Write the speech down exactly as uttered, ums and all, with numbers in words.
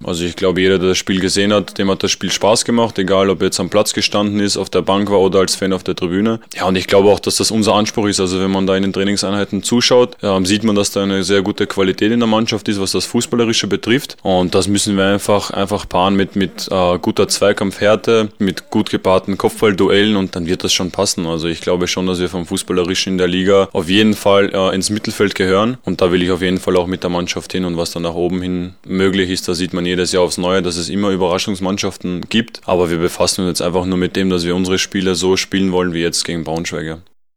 Also ich glaube, jeder, der das Spiel gesehen hat, dem hat das Spiel Spaß gemacht, egal ob er jetzt am Platz gestanden ist, auf der Bank war oder als Fan auf der Tribüne. Ja, und ich glaube auch, dass das unser Anspruch ist. Also wenn man da in den Trainingseinheiten zuschaut, ja, sieht man, dass da eine sehr gute Qualität in der Mannschaft ist, was das Fußballerische betrifft. Und das müssen wir einfach, einfach paaren mit, mit äh, guter Zweikampfhärte, mit gut gepaarten Kopfballduellen und dann wird das schon passen. Also ich glaube schon, dass wir vom Fußballerischen in der Liga auf jeden Fall äh, ins Mittelfeld gehören und da will ich auf jeden Fall auch mit der Mannschaft hin und was dann nach oben hin möglich ist, da sieht man jedes Jahr aufs Neue, dass es immer Überraschungsmannschaften gibt, aber wir befassen uns jetzt einfach nur mit dem, dass wir unsere Spiele so spielen wollen wie jetzt gegen Braunschweig.